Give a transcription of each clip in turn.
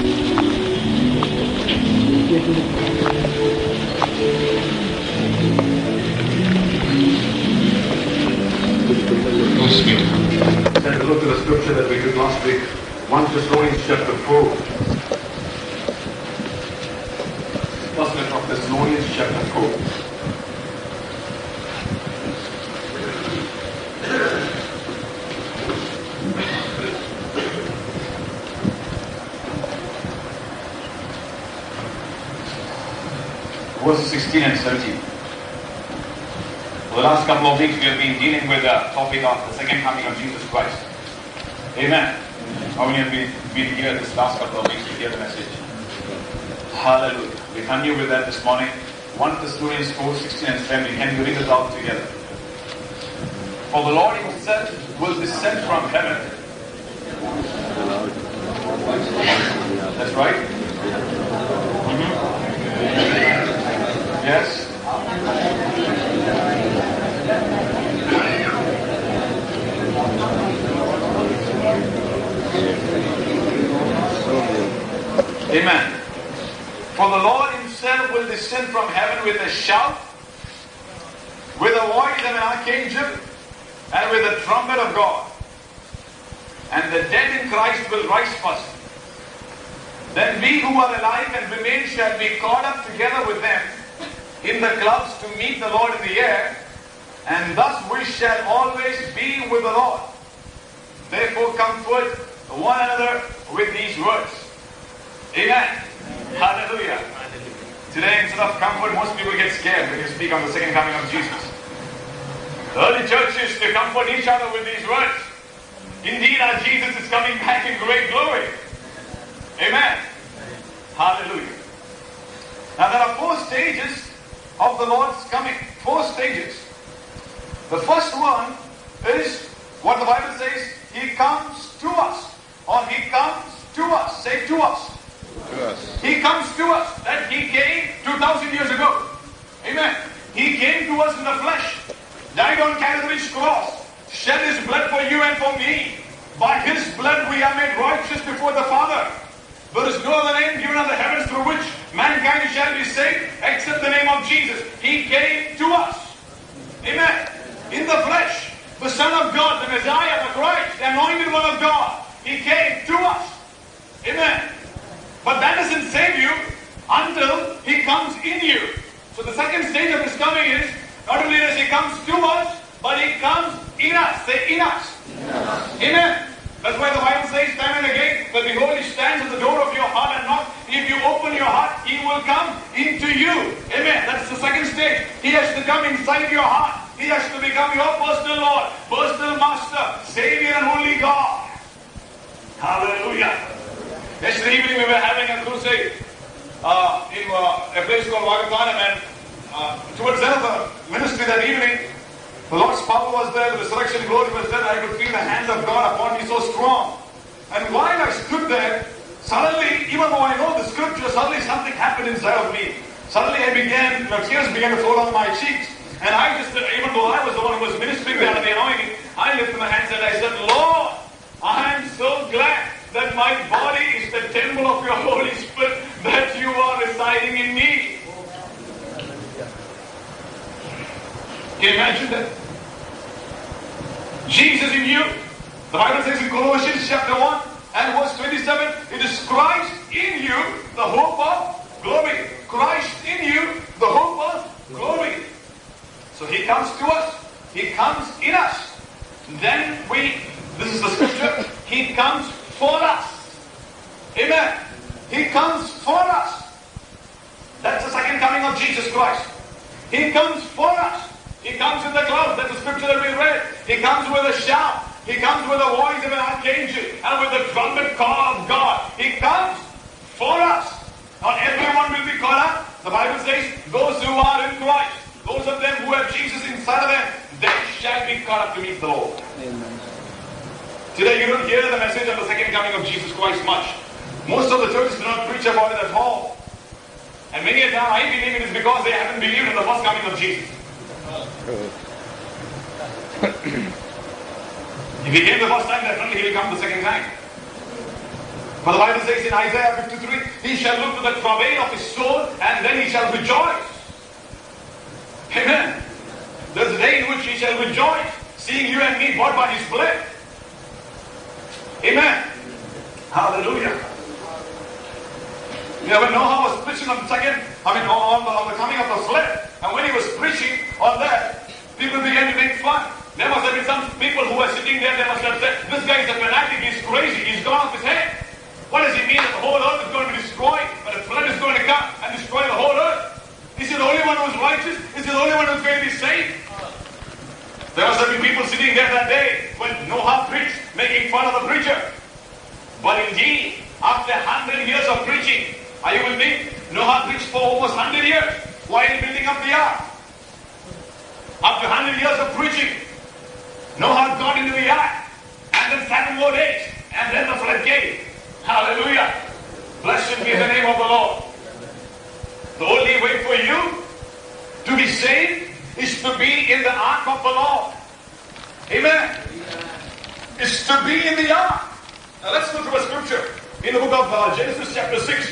Then look at the scripture that we did last week, 1 Thessalonians chapter 4. 1 Thessalonians chapter 4. Verses 16 and 17. For the last couple of weeks we have been dealing with the topic of the second coming of Jesus Christ. Amen. How many have been here this last couple of weeks to hear the message? Hallelujah. We continue with that this morning. 1 Thessalonians 4, 16 and 17. Can you read it all together? For the Lord himself will descend from heaven. That's right. Yes. Amen. For the Lord himself will descend from heaven with a shout, with the voice of an archangel, and with the trumpet of God. And the dead in Christ will rise first. Then we who are alive and remain shall be caught up together with them in the clouds to meet the Lord in the air, and thus we shall always be with the Lord. Therefore comfort one another with these words. Amen. Hallelujah. Today, instead of comfort, most people get scared when you speak on the second coming of Jesus. The early church used to comfort each other with these words. Indeed, our Jesus is coming back in great glory. Amen. Hallelujah. Now, there are 4 stages of the Lord's coming. 4 stages. The first one is what the Bible says, He comes to us. Or He comes to us. Say to us. He comes to us. That He came 2,000 years ago. Amen. He came to us in the flesh. Died on Calvary's cross. Shed His blood for you and for me. By His blood we are made righteous before the Father. There is no other name given on the heavens through which mankind shall be saved except the name of Jesus. He came to us. Amen. In the flesh. The Son of God, the Messiah, the Christ, the anointed one of God. He came to us. Amen. But that doesn't save you until He comes in you. So the second stage of His coming is, not only does He comes to us, but He comes in us. Say in us. Amen. That's why the Bible says time and again that behold, He stands at the door of your heart and knocks. If you open your heart, He will come into you. Amen. That's the second stage. He has to come inside your heart. He has to become your personal Lord, personal Master, Savior and only God. Hallelujah. Yesterday evening we were having a crusade in a place called Vagatanam, and towards the end of the ministry that evening, the Lord's power was there, the resurrection glory was there. I could feel the hand of God upon me so strong. And while I stood there, suddenly, even though I know the scripture, suddenly something happened inside of me. Suddenly tears began to flow down my cheeks. And I just, even though I was the one who was ministering there under the anointing, I lifted my hands and I said, Lord, I am so glad that my body is the temple of your Holy Spirit, that you are residing in me. Can you imagine that? Jesus in you. The Bible says in Colossians chapter 1 and verse 27, it is Christ in you, the hope of glory. Christ in you, the hope of glory. So He comes to us. He comes in us. Then this is the scripture, He comes for us. Amen. He comes for us. That's the second coming of Jesus Christ. He comes for us. He comes in the clouds. That's the scripture that we read. He comes with a shout. He comes with the voice of an archangel and with the trumpet call of God. He comes for us. Not everyone will be caught up. The Bible says, those who are in Christ, those of them who have Jesus inside of them, they shall be caught up to meet the Lord. Amen. Today you don't hear the message of the second coming of Jesus Christ much. Most of the churches do not preach about it at all. And many a time I believe it is because they haven't believed in the first coming of Jesus. If He came the first time, definitely He will come the second time. For the Bible says in Isaiah 53, he shall look to the travail of his soul and then he shall rejoice. Amen. There's a day in which he shall rejoice, seeing you and me bought by his blood. Amen. Hallelujah. When Noah was preaching on the coming of the flood, and when he was preaching on that, people began to make fun. There must have been some people who were sitting there, they must have said, this guy is a fanatic, he's crazy, he's gone off his head. What does he mean that the whole earth is going to be destroyed, but a flood is going to come and destroy the whole earth? Is he the only one who is righteous? Is he the only one who is going to be saved? There must have been people sitting there that day when Noah preached, making fun of the preacher. But indeed, after 100 years of preaching, are you with me? Noah preached for almost 100 years while building up the ark. After 100 years of preaching, Noah got into the ark, and then 7 more days, and then the flood came. Hallelujah. Blessed be the name of the Lord. The only way for you to be saved is to be in the ark of the Lord. Amen. Is to be in the ark. Now let's look at a scripture in the book of Genesis chapter 6.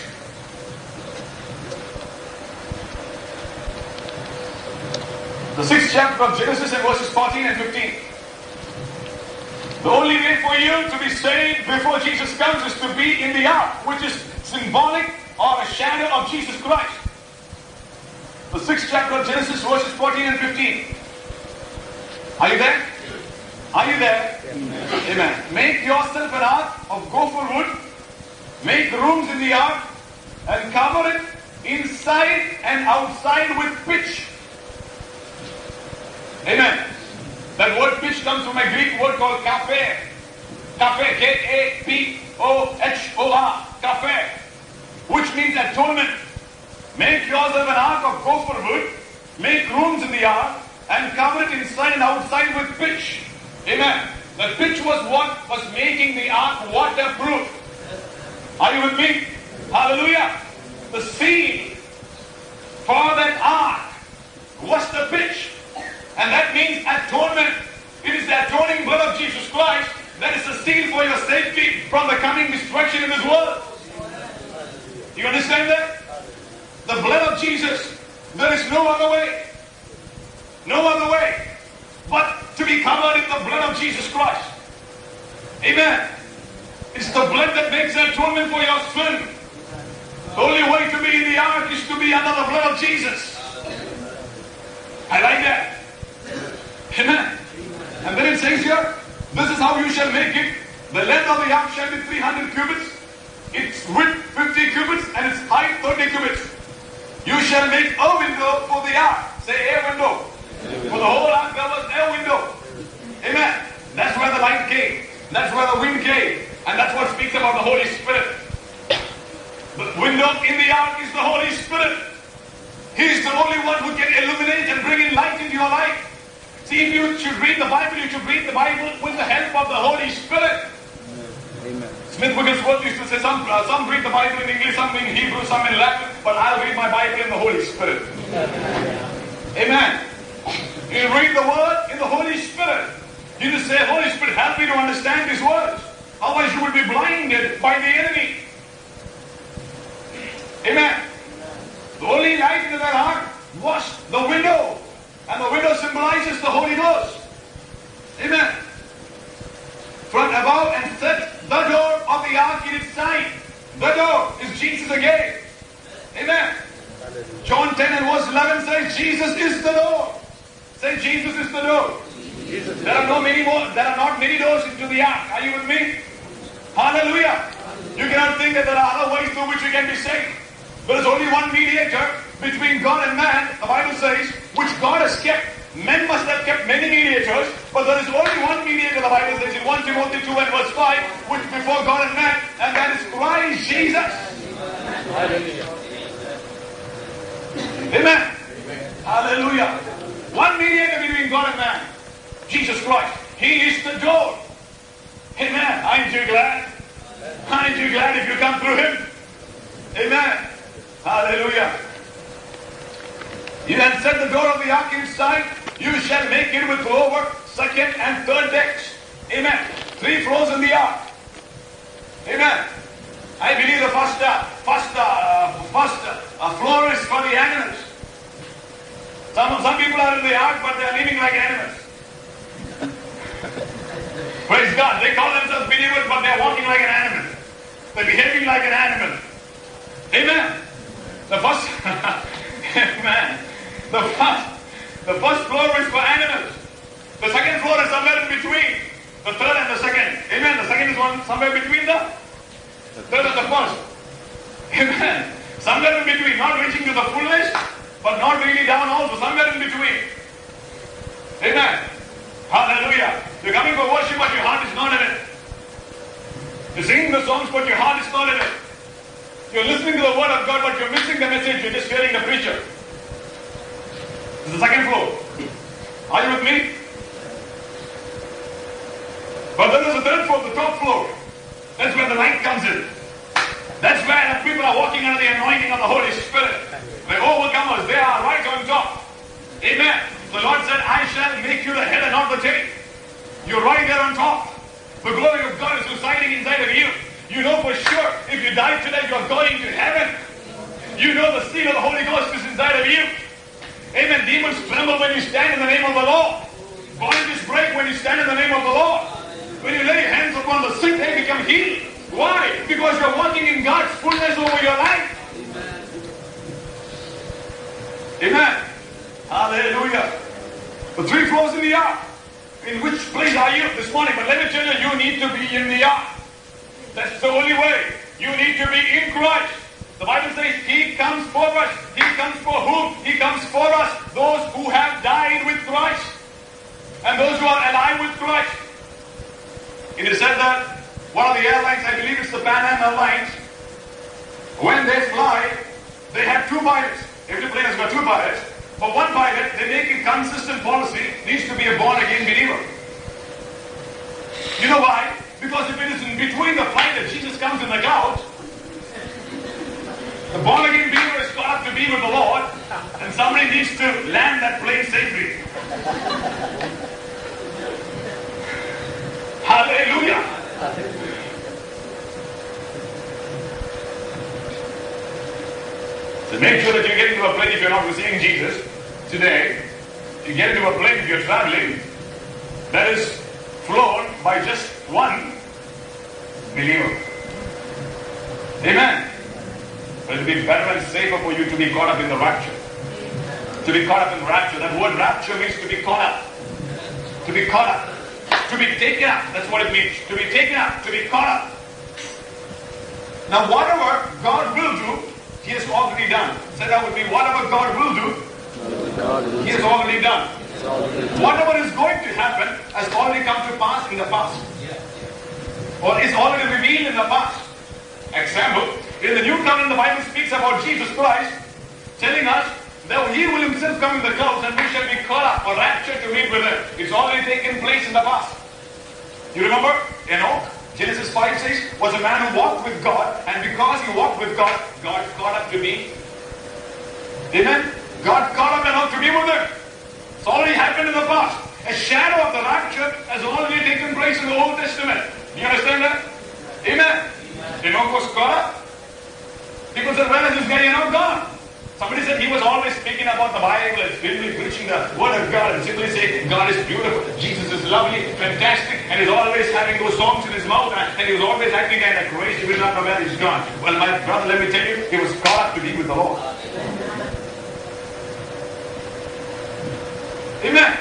The 6th chapter of Genesis and verses 14 and 15. The only way for you to be saved before Jesus comes is to be in the ark, which is symbolic or a shadow of Jesus Christ. The 6th chapter of Genesis, verses 14 and 15. Are you there? Are you there? Amen. Amen. Make yourself an ark of gopher wood. Make rooms in the ark and cover it inside and outside with pitch. Amen. That word pitch comes from a Greek word called kapher. Kapher, K-A-P-O-H-O-R. Kapher. Which means atonement. Make yourself an ark of gopher wood. Make rooms in the ark and cover it inside and outside with pitch. Amen. The pitch was what was making the ark waterproof. Are you with me? Hallelujah. The seal for that ark was the pitch. And that means atonement. It is the atoning blood of Jesus Christ that is the seal for your safety from the coming destruction in this world. Do you understand that? The blood of Jesus. There is no other way. No other way but to be covered in the blood of Jesus Christ. Amen. It's the blood that makes the atonement for your sin. The only way to be in the ark is to be under the blood of Jesus. I like that. Amen. And then it says here, this is how you shall make it. The length of the ark shall be 300 cubits. Its width 50 cubits and its height 30 cubits. You shall make a window for the ark. Say a window. For the whole ark there was a window. Amen. That's where the light came. That's where the wind came. And that's what speaks about the Holy Spirit. The window in the ark is the Holy Spirit. He is the only one who can illuminate and bring in light into your life. See, if you should read the Bible, you should read the Bible with the help of the Holy Spirit. Amen. Smith Wigglesworth used to say, some read the Bible in English, some in Hebrew, some in Latin, but I'll read my Bible in the Holy Spirit. Amen. You read the Word in the Holy Spirit. You just say, Holy Spirit, help me to understand these words. Otherwise you will be blinded by the enemy. Amen. The only light in that ark was the window. And the window symbolizes the Holy Ghost. Amen. From above and set the door of the ark in its side. The door is Jesus again. Amen. John 10 and verse 11 says, Jesus is the door. Say, Jesus is the door. There are not many doors into the ark. Are you with me? Hallelujah. You cannot think that there are other ways through which you can be saved. There is only one mediator between God and man, the Bible says, which God has kept. Men must have kept many mediators, but there is only one mediator, the Bible says in 1 Timothy 2 and verse 5, which before God and man, and that is Christ Jesus. Amen. Hallelujah. One mediator between God and man, Jesus Christ. He is the door. Amen. Aren't you glad? Aren't you glad if you come through Him? Amen. Hallelujah. You have set the door of the ark inside. You shall make it with lower, second and third decks. Amen. 3 floors in the ark. Amen. I believe the first floor is for the animals. Some people are in the ark, but they are living like animals. Praise God. They call themselves believers, but they are walking like an animal. They're behaving like an animal. Amen. The first, amen. The first floor is for animals. The second floor is somewhere in between the third and the second. Amen. The second is somewhere between the third and the first. Amen. Somewhere in between, not reaching to the fullness, but not really down also. Somewhere in between. Amen. Hallelujah. You're coming for worship, but your heart is not in it. You're singing the songs, but your heart is not in it. You're listening to the word of God, but you're missing the message. You're just hearing the preacher. This is the second floor. Are you with me? But then there's the third floor, the top floor. That's where the light comes in. That's where the people are walking under the anointing of the Holy Spirit. The overcomers, they are right on top. Amen. The Lord said, I shall make you the head and not the tail. You're right there on top. The glory of God is residing inside of you. You know for sure, if you die today, you're going to heaven. You know the seal of the Holy Ghost is inside of you. Amen. Demons tremble when you stand in the name of the Lord. Bondages break when you stand in the name of the Lord. When you lay your hands upon the sick, they become healed. Why? Because you're walking in God's fullness over your life. Amen. Hallelujah. The three floors in the ark. In which place are you this morning? But let me tell you, you need to be in the ark. That's the only way. You need to be in Christ. The Bible says He comes for us. He comes for whom? He comes for us. Those who have died with Christ. And those who are alive with Christ. It is said that one of the airlines, I believe it's the Pan Am Airlines, when they fly, they have two pilots. Every plane has got two pilots. But one pilot, they make a consistent policy, needs to be a born-again believer. You know why? Because if it is in between the flight that Jesus comes in the clouds, the born-again believer is caught up to be with the Lord, and somebody needs to land that plane safely. Hallelujah! So make sure that you get into a plane if you're not receiving Jesus today. You get into a plane if you're traveling that is flown by just one believer. Amen. But it will be better and safer for you to be caught up in the rapture. To be caught up in rapture. That word rapture means to be caught up. To be caught up. To be taken up. That's what it means. To be taken up. To be caught up. Now whatever God will do, He has already done. Say that would be whatever God will do, He has already done. Whatever is going to happen has already come to pass in the past. Or is already revealed in the past. Example, in the New Covenant the Bible speaks about Jesus Christ telling us that He will Himself come in the clouds and we shall be caught up or raptured to meet with Him. It's already taken place in the past. You remember Enoch? Genesis 5 says, was a man who walked with God, and because he walked with God, God caught up to be. Amen? God caught up Enoch to be with Him. It's already happened in the past. A shadow of the rapture has already taken place in the Old Testament. Do you understand that? Amen? Enoch was caught up. People said, where is this guy Enoch gone? Somebody said he was always speaking about the Bible and simply preaching the Word of God and simply saying God is beautiful, Jesus is lovely, fantastic, and he's always having those songs in his mouth and he was always acting kind of crazy. We don't know where he's gone. Well, my brother, let me tell you, he was caught up to be with the Lord. Amen.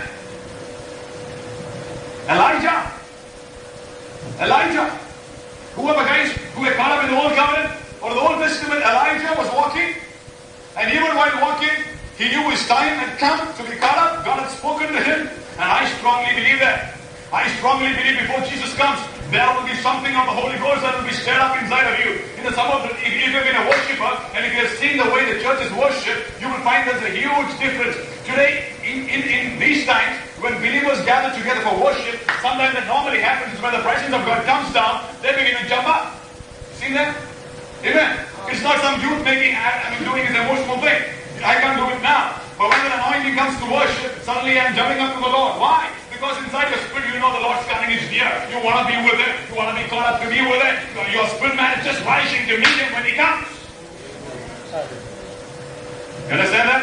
Elijah. Who were the guys who were caught up in the Old Covenant or the Old Testament? Elijah was walking. And even while walking, he knew his time had come to be caught up. God had spoken to him. And I strongly believe that. I strongly believe before Jesus comes, there will be something of the Holy Ghost that will be stirred up inside of you. If you've been a worshiper, and if you have seen the way the church is worshipped, you will find there's a huge difference. Today, in these times, when believers gather together for worship, sometimes that normally happens is when the presence of God comes down, they begin to jump up. See that? Amen. It's not some youth doing his emotional thing. I can't do it now. But when the anointing comes to worship, suddenly I'm jumping up to the Lord. Why? because inside your spirit you know the Lord's coming is near. You want to be with Him. You want to be caught up to be with Him. Your spirit man is just rising to meet Him when He comes. You understand that?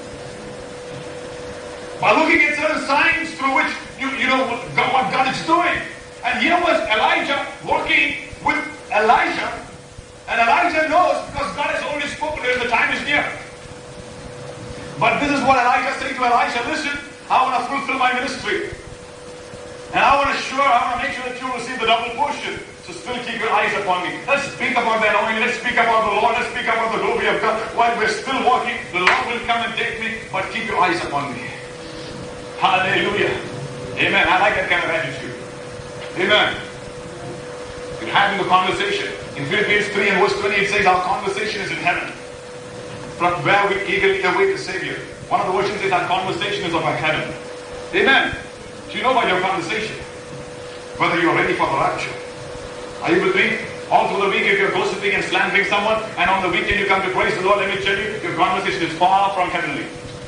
By looking at certain signs through which you know what God is doing. And here was Elijah working with Elisha. And Elijah knows because God has already spoken to him, the time is near. But this is what Elijah said to Elisha, listen, I want to fulfill my ministry. And I want to make sure that you receive the double portion. So still keep your eyes upon me. Let's speak about that anointing. Let's speak about the Lord. Let's speak about the glory of God. While we're still walking, the Lord will come and take me, but keep your eyes upon me. Hallelujah. Amen. I like that kind of attitude. Amen. You're having a conversation. In Philippians 3 and verse 20 it says our conversation is in heaven, from where we eagerly await the Savior. One of the versions says our conversation is about heaven. Amen. Do you know about your conversation? Whether you're ready for the rapture. Are you with me? All through the week if you're gossiping and slandering someone, and on the weekend you come to praise the Lord, let me tell you, your conversation is far from heavenly.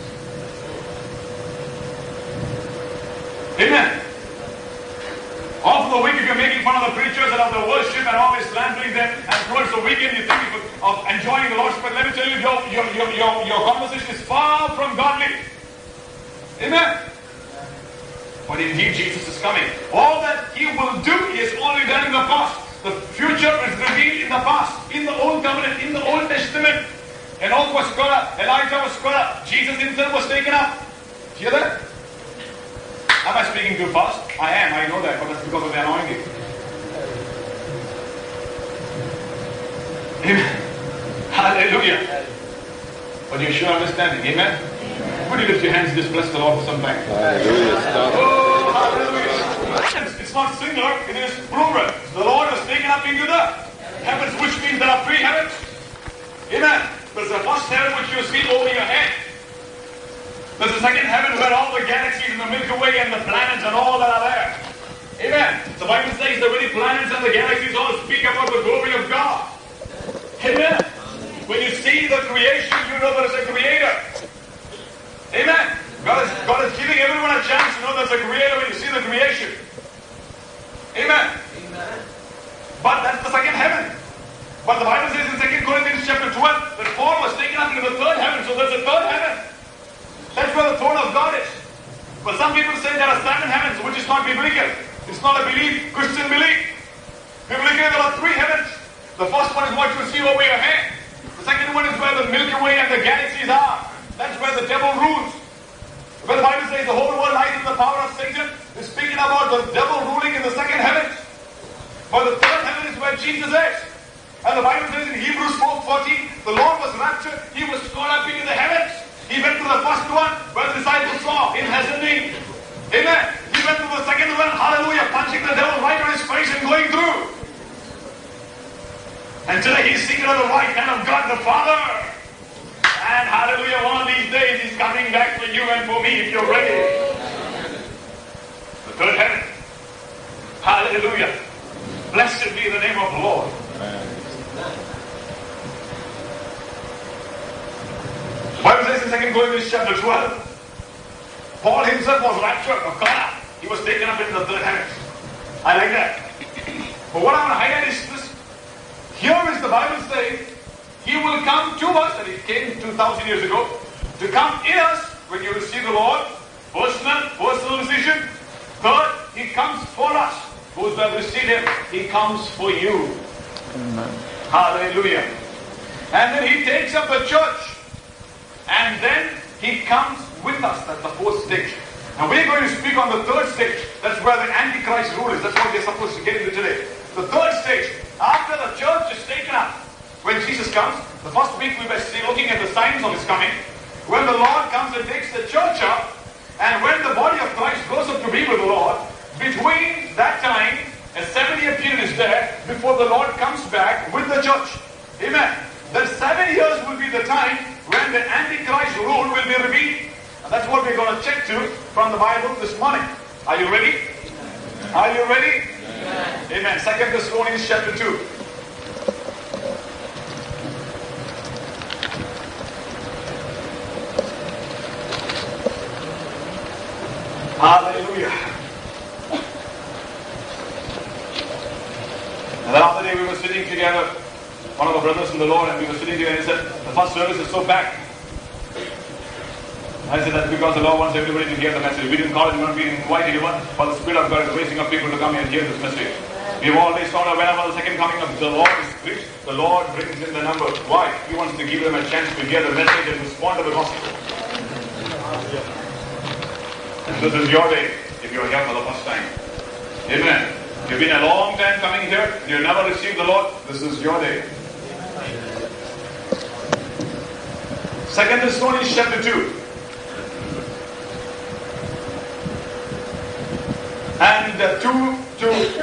Amen. All through the week, if you're making fun of the preachers and of the worship and always slandering them, and towards the weekend you think of enjoying the Lord's Prayer, let me tell you, your conversation is far from godly. Amen. But indeed, Jesus is coming. All that He will do, He has already done in the past. The future is revealed in the past, in the Old Covenant, in the Old Testament. Enoch was caught up, Elijah was caught up, Jesus Himself was taken up. Hear that? Am I speaking too fast? I am, I know that, but that's because of the anointing. Amen. Hallelujah. But you're sure understanding, amen? Would you lift your hands and just bless the Lord for some time? Hallelujah. Oh, hallelujah. It's not singular, it is plural. The Lord was taken up into the heavens, which means there are three heavens. Amen. There's the first heaven which you see over your head. There's the second heaven where all the galaxies and the Milky Way and the planets and all that are there. Amen. The Bible says the very planets and the galaxies all speak about the glory of God. Amen. When you see the creation, you know there is a creator. Amen. God is giving everyone a chance to know there's a creator when you see the creation. Amen. Amen. But that's the second heaven. But the Bible says in 2 Corinthians chapter 12 that Paul was taken up into the third heaven. So there's a third heaven. That's where the throne of God is. But some people say there are seven heavens, which is not biblical. It's not a belief, Christian belief. Biblically there are three heavens. The first one is what you see over your head. The second one is where the Milky Way and the galaxies are. That's where the devil rules. Where the Bible says the whole world lies in the power of Satan, is speaking about the devil ruling in the second heaven. But the third heaven is where Jesus is. And the Bible says in Hebrews 4:14, the Lord was raptured, He was caught up into the heavens. He went to the first one where the disciples saw in ascending. Amen. He went to the second one, hallelujah, punching the devil right on his face and going through. And today He's seated on the right hand of God the Father. And hallelujah, one of these days He's coming back for you and for me if you're ready. The third heaven. Hallelujah. Blessed be the name of the Lord. The Bible says in 2 Corinthians chapter 12, Paul himself was raptured of God. He was taken up into the third heavens. I like that. But what I want to highlight is this. Here is the Bible saying, He will come to us, and He came 2,000 years ago, to come in us when you receive the Lord. Personal decision. Third, He comes for us. Those who have received Him, He comes for you. Amen. Hallelujah. And then He takes up the church. And then He comes with us. That's the fourth stage. Now we're going to speak on the third stage. That's where the Antichrist rule is. That's what we're supposed to get into today. The third stage. After the church is taken up, when Jesus comes, the first week we were looking at the signs of His coming. When the Lord comes and takes the church up, and when the body of Christ goes up to be with the Lord, between that time, a 7-year period is there before the Lord comes back with the church. Amen. The 7 years will be the time when the Antichrist rule will be revealed. And that's what we're going to check to from the Bible this morning. Are you ready? Are you ready? Amen. 2 Thessalonians chapter 2. Hallelujah. together, one of our brothers in the Lord, and we were sitting here and he said, the first service is so packed. I said that's because the Lord wants everybody to hear the message. We didn't call it, we didn't invite anyone, but the Spirit of God is raising up people to come here and hear this message. We've always found out whenever the second coming of the Lord is preached, the Lord brings in the number. Why? He wants to give them a chance to hear the message and respond to the gospel. And this is your day if you're here for the first time. Amen. You've been a long time coming here, you've never received the Lord, this is your day. 2 Thessalonians chapter 2. And 2 to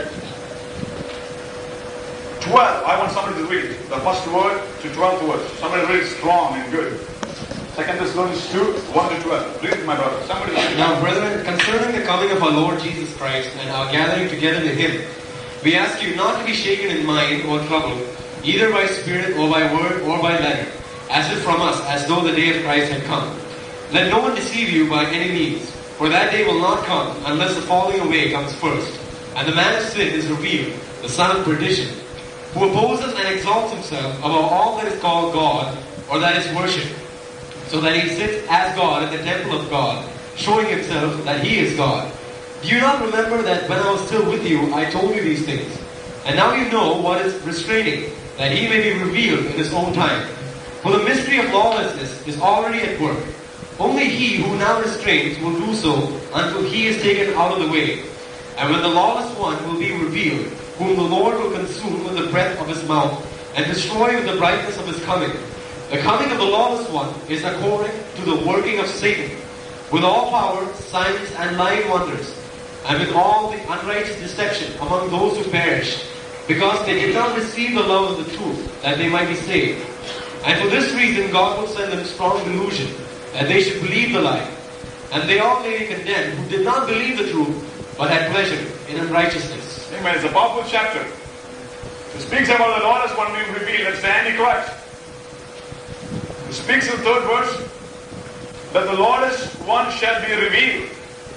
12. I want somebody to read the first word to 12th word. Somebody read strong and good. 2 Thessalonians 2, 1 to 12. Read, my brother. Somebody read. Now, brethren, concerning the coming of our Lord Jesus Christ and our gathering together to Him, we ask you not to be shaken in mind or troubled, either by spirit or by word or by letter, as if from us, as though the day of Christ had come. Let no one deceive you by any means, for that day will not come unless the falling away comes first, and the man of sin is revealed, the son of perdition, who opposes and exalts himself above all that is called God or that is worshipped, so that he sits as God in the temple of God, showing himself that he is God. Do you not remember that when I was still with you, I told you these things? And now you know what is restraining, that he may be revealed in his own time. For the mystery of lawlessness is already at work. Only he who now restrains will do so until he is taken out of the way. And when the lawless one will be revealed, whom the Lord will consume with the breath of his mouth, and destroy with the brightness of his coming. The coming of the lawless one is according to the working of Satan, with all power, signs, and lying wonders, and with all the unrighteous deception among those who perish, because they did not receive the love of the truth, that they might be saved. And for this reason God will send them strong delusion, that they should believe the lie. And they all may be condemned who did not believe the truth, but had pleasure in unrighteousness. Amen. It's a powerful chapter. It speaks about the lawless one being revealed. That's the Antichrist. It speaks in the 3rd verse that the lawless one shall be revealed.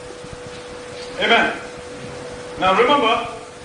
Amen. Now remember,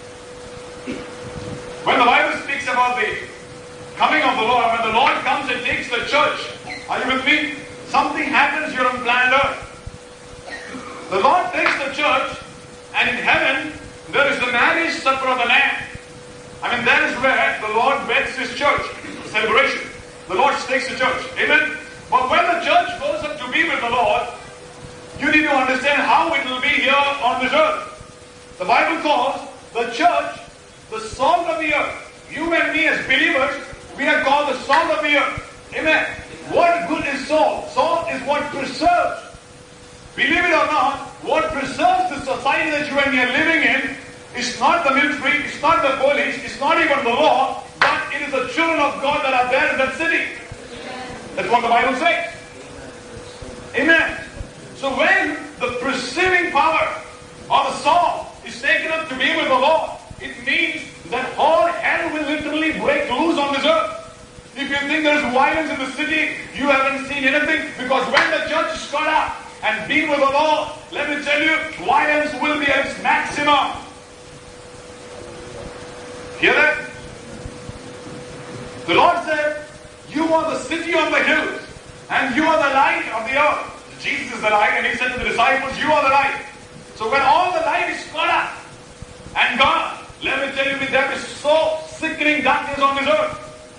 when the Bible speaks about the coming of the Lord, when the Lord comes and takes the church, are you with me? Something happens here on planet Earth. The Lord takes the church, and in heaven there is the marriage supper of the Lamb. I mean, that is where the Lord weds His church. Celebration. The Lord takes the church. Amen. But when the church goes up to be with the Lord, you need to understand how it will be here on this earth. The Bible calls the church the salt of the earth. You and me as believers, we are called the salt of the earth. Amen. What good is salt? Salt is what preserves. Believe it or not, what preserves the society that you and me are living in is not the military, it's not the police, it's not even the law, but it is the children of God that are there in that city. That's what the Bible says. Amen. So when the preserving power of the salt is taken up to be with the Lord, it means that all hell will literally break loose on this earth. If you think there is violence in the city, you haven't seen anything, because when the church is caught up and been with the Lord, let me tell you, violence will be at its maximum. Hear that? The Lord said, you are the city on the hills, and you are the light of the earth. Jesus is the light, and He said to the disciples, you are the light. So when all the light is caught up and gone, let me tell you, there is so sickening darkness on this earth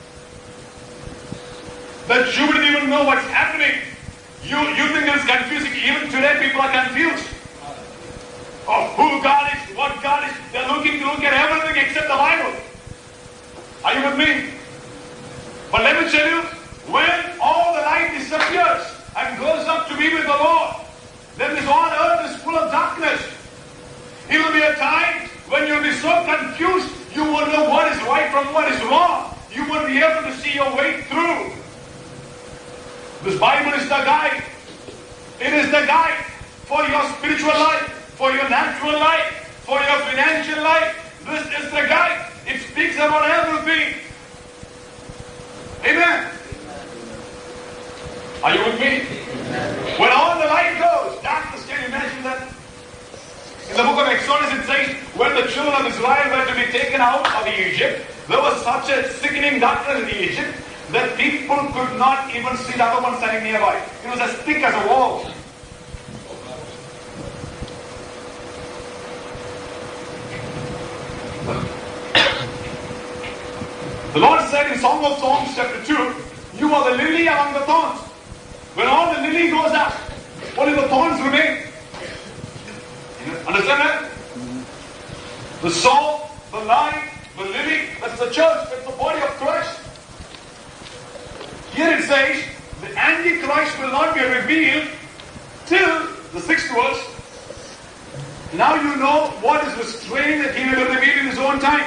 that you wouldn't even know what's happening. You think it's confusing. Even today people are confused of who God is, what God is. They're looking to look at everything except the Bible. Are you with me? But let me tell you, when all the light disappears and goes up to be with the Lord, then this whole earth is full of darkness. It will be a time when you'll be so confused, you won't know what is right from what is wrong. You won't be able to see your way through. This Bible is the guide. It is the guide for your spiritual life, for your natural life, for your financial life. This is the guide. It speaks about everything. Amen. Are you with me? When all the light goes, darkness, can you imagine that? In the book of Exodus it says, when the children of Israel were to be taken out of Egypt, There was such a sickening darkness in Egypt that people could not even see the other one standing nearby. It was as thick as a wall. The Lord said in Song of Songs chapter 2, you are the lily among the thorns. When all the lily goes out, only the thorns remain. Understand that? The salt, the light, the lily, that's the church, that's the body of Christ. Here it says, the Antichrist will not be revealed till the 6th verse. Now you know what is restraining that he will reveal in his own time.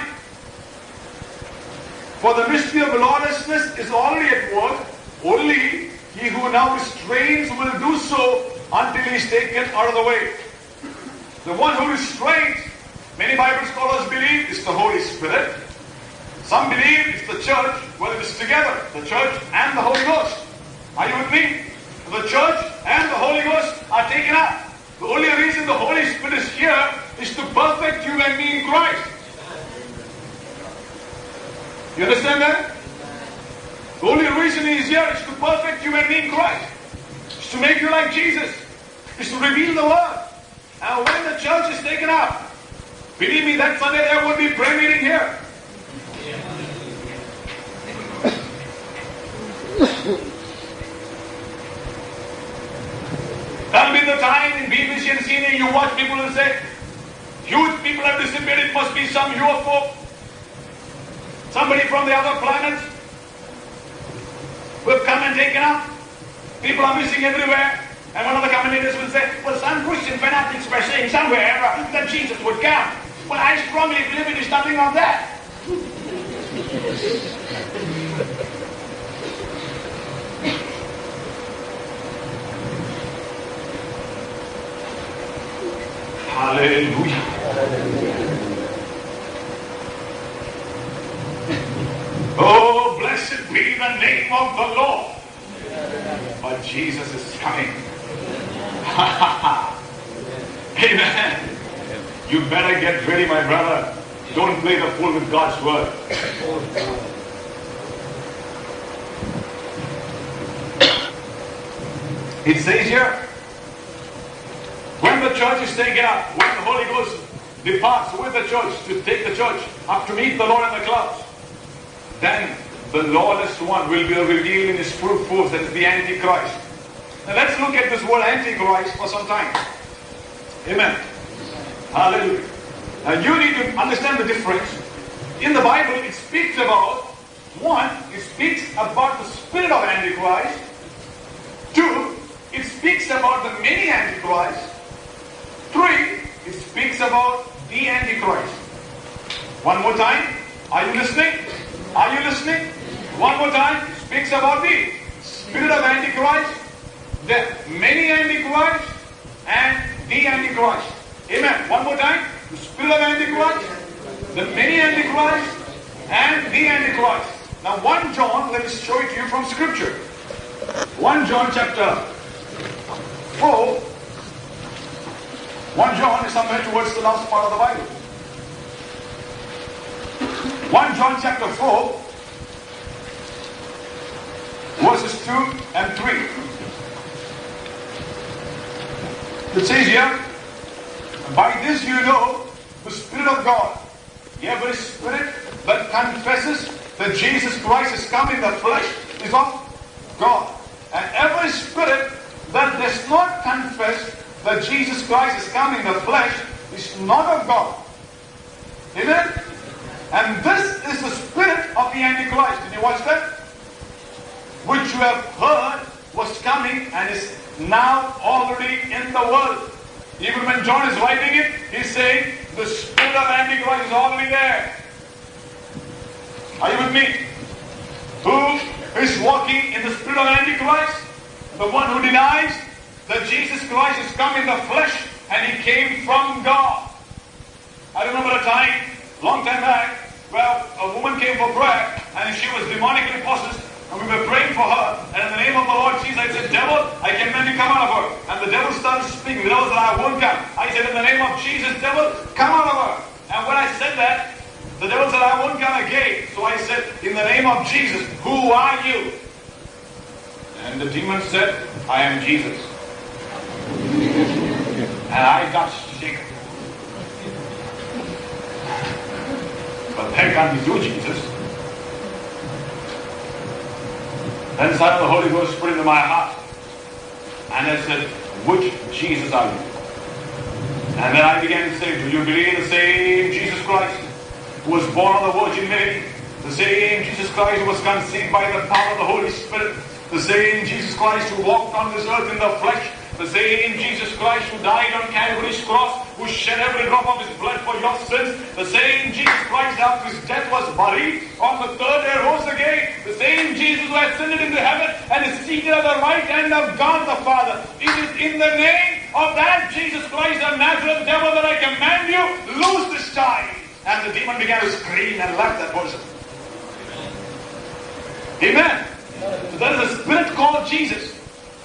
For the mystery of lawlessness is already at work. Only he who now restrains will do so until he is taken out of the way. The one who restrains, many Bible scholars believe, is the Holy Spirit. Some believe it's the church. Well, it is together, the church and the Holy Ghost. Are you with me? The church and the Holy Ghost are taken up. The only reason the Holy Spirit is here is to perfect you and me in Christ. You understand that? The only reason he is here is to perfect you and me in Christ. It's to make you like Jesus. It's to reveal the Word. And when the church is taken up, believe me, that Sunday there will be prayer meeting here. That'll be the time in BBC and CNN you watch people and say, huge people have disappeared, it must be some UFO. Somebody from the other planets will come and taken up. People are missing everywhere. And one of the commentators will say, well, some Christian fanatics were saying somewhere that Jesus would come. Well, I strongly believe it is nothing of that. Hallelujah. Oh, blessed be the name of the Lord. But Jesus is coming. Amen. You better get ready, my brother. Don't play the fool with God's word. It says here, when the church is taken up, when the Holy Ghost departs with the church to take the church up to meet the Lord in the clouds, then the lawless one will be revealed in his full force, that is the Antichrist. Now let's look at this word Antichrist for some time. Amen. Hallelujah. Now you need to understand the difference. In the Bible it speaks about, one, it speaks about the spirit of Antichrist. Two, it speaks about the many Antichrists. Three, it speaks about the Antichrist. One more time. Are you listening? Are you listening? One more time. It speaks about the spirit of Antichrist, the many Antichrists, and the Antichrist. Amen. One more time. The spirit of Antichrist, the many Antichrists, and the Antichrist. Now 1 John, let me show it to you from Scripture. 1 John chapter 4. 1 John is somewhere towards the last part of the Bible. 1 John chapter 4, verses 2 and 3. It says here, by this you know the Spirit of God. Every spirit that confesses that Jesus Christ is come in the flesh is of God. And every spirit that does not confess that Jesus Christ is come in the flesh is not of God. Amen? And this is the spirit of the Antichrist. Did you watch that? Which you have heard was coming and is now already in the world. Even when John is writing it, he's saying the spirit of Antichrist is already there. Are you with me? Who is walking in the spirit of Antichrist? The one who denies that Jesus Christ has come in the flesh and he came from God. I remember a time, long time back, where a woman came for prayer and she was demonically possessed, and we were praying for her, and in the name of the Lord Jesus I said, devil, I command you come out of her. And the devil started speaking. The devil said, I won't come. I said, in the name of Jesus, devil, come out of her. And when I said that, The devil said, I won't come again. So I said, in the name of Jesus, who are you? And the demon said, I am Jesus. And I got shaken. But that can't be you, Jesus. Then the Son of the Holy Ghost put into my heart. And I said, which Jesus are you? And then I began to say, do you believe in the same Jesus Christ who was born of the Virgin Mary? The same Jesus Christ who was conceived by the power of the Holy Spirit? The same Jesus Christ who walked on this earth in the flesh? The same Jesus Christ who died on Calvary's cross, who shed every drop of his blood for your sins? The same Jesus Christ after his death was buried, on the third day rose again? The same Jesus who ascended into heaven and is seated at the right hand of God the Father? It is in the name of that Jesus Christ of Nazareth, devil, that I command you, loose this child. And the demon began to scream and left that person. Amen. So there is a spirit called Jesus.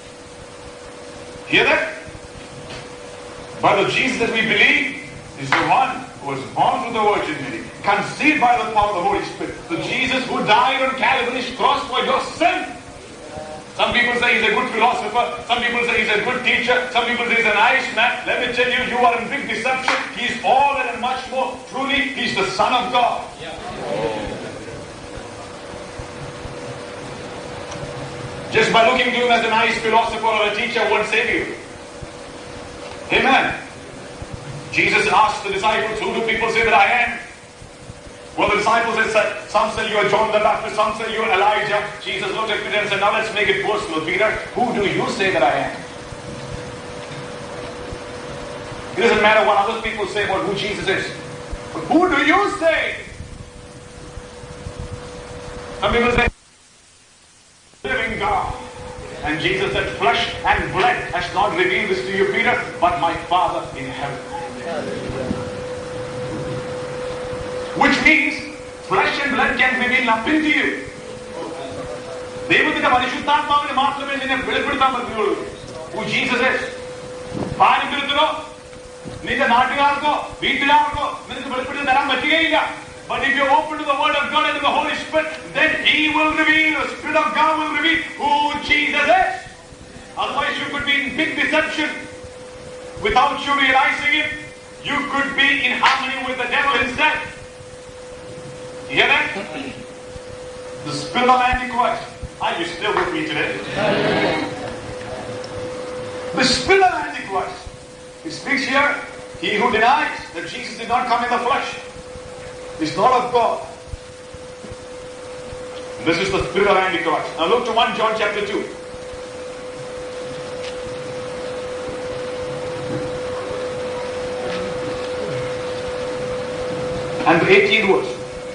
Hear that? But the Jesus that we believe is the one who was born through the Virgin Mary, conceived by the power of the Holy Spirit. The Jesus who died on Calvary's cross for your sin. Some people say he's a good philosopher. Some people say he's a good teacher. Some people say he's a nice man. Let me tell you, you are in big deception. He's all that and much more. Truly, he's the Son of God. Yeah. Just by looking to him as a nice philosopher or a teacher won't save you. Amen. Jesus asked the disciples, who do people say that I am? Well, the disciples said, some say you are John the Baptist, some say you are Elijah. Jesus looked at Peter and said, now let's make it personal. Peter, who do you say that I am? It doesn't matter what other people say about who Jesus is. But who do you say? Some people say, living God. And Jesus said, flesh and blood has not revealed this to you, Peter, but my Father in heaven. Which means, flesh and blood can reveal nothing to you. ദൈവത്തിന്റെ പരിശുദ്ധാത്മാവിന് മാത്രമേ നിന്നെ വെളിപ്പെടുത്താൻ പറ്റുള്ളൂ. Who Jesus is. പാരമ്പര്യത്തിലോ നിന്റെ നാട്ടുകാർക്കോ വീട്ടുകാർക്കോ നിനക്ക് വെളിപ്പെടുത്തി തരാൻ പറ്റുകയില്ല. But if you open to the Word of God and to the Holy Spirit, then He will reveal, the Spirit of God will reveal who Jesus is. Otherwise you could be in big deception. Without you realizing it, you could be in harmony with the devil himself. You hear that? The spirit of Antichrist. Are you still with me today? The spirit of Antichrist. He speaks here, he who denies that Jesus did not come in the flesh is not of God. This is the spirit of Antichrist. Now look to 1 John chapter 2. And the 18th verse.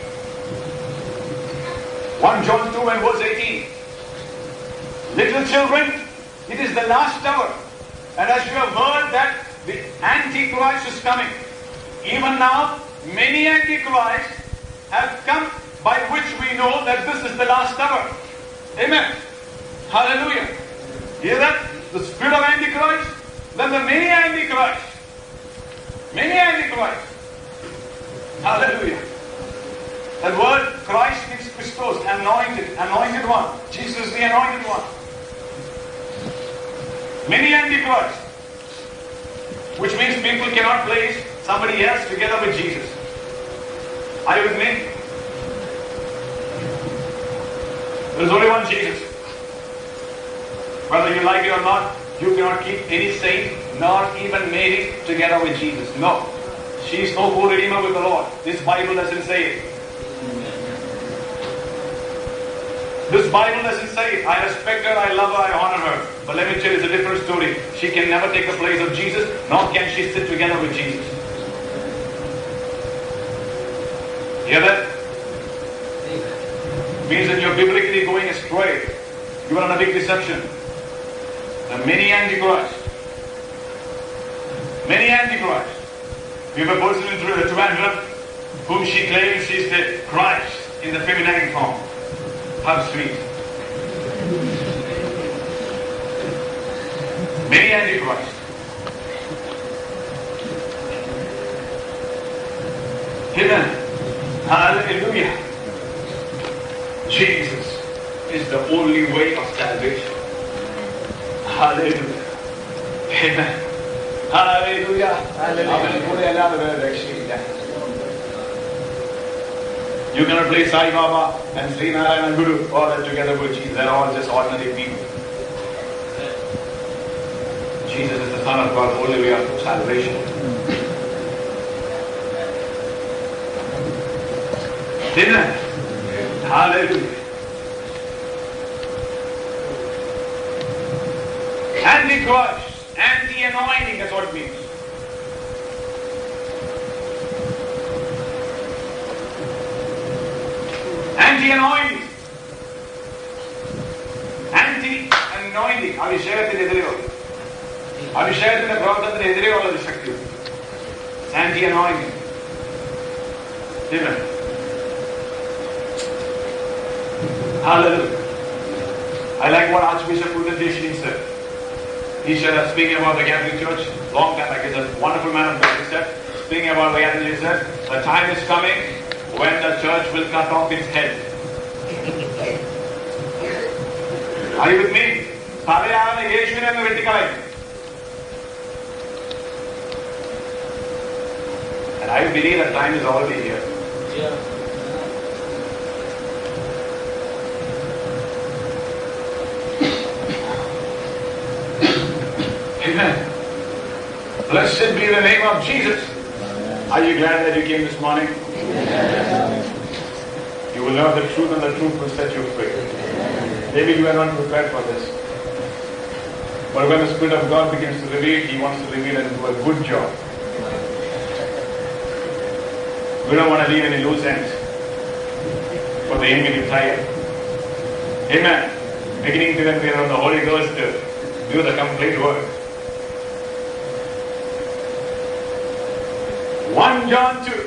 1 John 2 and verse 18. Little children, it is the last hour. And as you have heard that the Antichrist is coming, even now many Antichrists have come, by which we know that this is the last hour. Amen. Hallelujah. Hear that? The spirit of Antichrist, then the many Antichrists. Many Antichrists. Hallelujah. That word Christ means Christos, anointed one. Jesus is the anointed one. Many Antichrists. Which means people cannot place somebody else together with Jesus. Are you with me? There is only one Jesus. Whether you like it or not, you cannot keep any saint, nor even Mary, together with Jesus. No. She is no co-redeemer with the Lord. This Bible doesn't say it. This Bible doesn't say it. I respect her, I love her, I honor her. But let me tell you, it's a different story. She can never take the place of Jesus, nor can she sit together with Jesus. Hear that? Means that you're biblically going astray. You are in a big deception. There are many Antichrists. Many Antichrists. We have a person in Trivandrum whom she claims she's the Christ in the feminine form. How sweet. Many Antichrists. Amen. Hallelujah. Jesus is the only way of salvation. Hallelujah. Amen. Hallelujah. You cannot play Sai Baba and Sri Narayana Guru all that together with Jesus. They're all just ordinary people. Jesus is the Son of God, the only way of salvation. Amen. Hallelujah. Antichrist, anti-anointing, that's what it means. Anti-anointing. Anti-anointing. അഭിഷേകത്തിനെതിരെയോ അഭിഷേകത്തിന്റെ പ്രവർത്തനത്തിനെതിരെയുള്ള ഒരു ശക്തി. Anti-anointing. Amen. Hallelujah. I like what Archbishop Udadeshini said. He said, speaking about the Catholic Church, long time back, he's a wonderful man of God. He said, speaking about the Catholic Church, he said, the time is coming when the church will cut off its head. Are you with me? Sabayana Yeshua and the Vatican. And I believe that time is already here. Yeah. Amen. Blessed be the name of Jesus. Are you glad that you came this morning? You will know the truth and the truth will set you free. Maybe you are not prepared for this. But when the Spirit of God begins to reveal, He wants to reveal and do a good job. We don't want to leave any loose ends for the enemy to tie up. Amen. Beginning to depend on the Holy Ghost to do the complete work. 1 John 2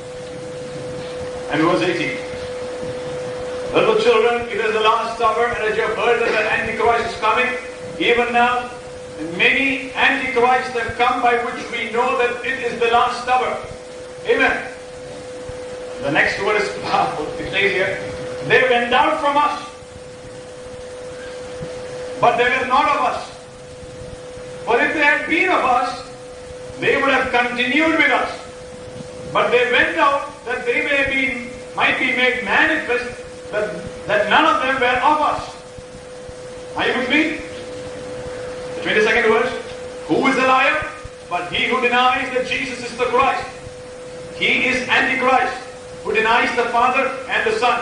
and verse 18. Little children, it is the last hour, and as you have heard that the Antichrist is coming, even now many Antichrists have come, by which we know that it is the last hour. Amen. The next word is powerful. It says here, they went out from us, but they were not of us. For if they had been of us, they would have continued with us. But they went out that they might be made manifest that none of them were of us. Are you with me? The 22nd verse. Who is a liar? But he who denies that Jesus is the Christ. He is Antichrist, who denies the Father and the Son.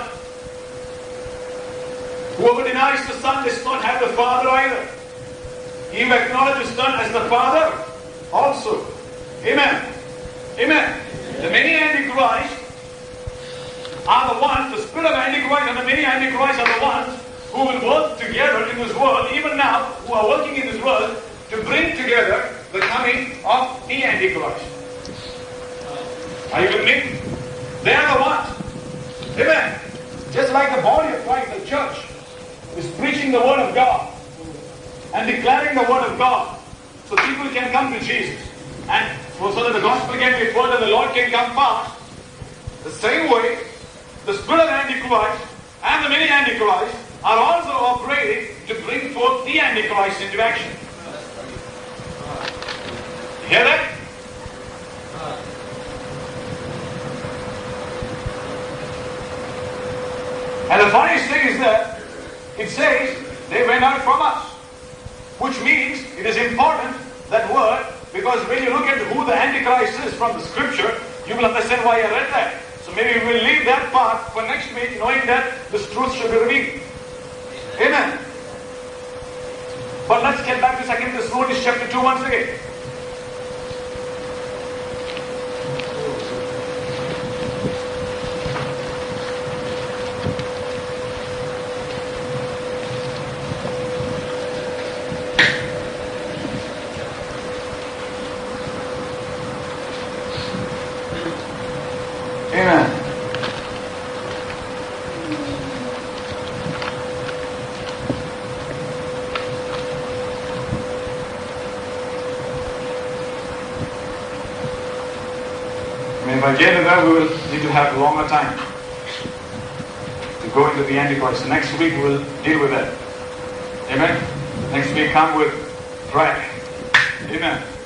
Whoever denies the Son does not have the Father either. He who acknowledges the Son as the Father also. Amen. Amen. The many Antichrists are the ones, the spirit of Antichrist and the many Antichrists are the ones who will work together in this world, even now, who are working in this world to bring together the coming of the Antichrist. Are you with me? They are the ones. Amen. Just like the body of Christ, the church, is preaching the Word of God and declaring the Word of God so people can come to Jesus. And so that the gospel can be heard and the Lord can come fast. The same way, the spirit of Antichrist and the many Antichrists are also operating to bring forth the Antichrist into action. Hear that? And the funniest thing is that it says they went out from us, which means it is important, that word, because when you look at who the Antichrist is from the scripture, you will understand why I read that. So maybe we'll leave that part for next week, knowing that this truth should be revealed. Amen. But let's get back to 2 Thessalonians chapter 2 once again. Amen. again there we will need to have a longer time to go into the Antichrist. So next week we will deal with that. Amen. Next week come with prayer. Amen.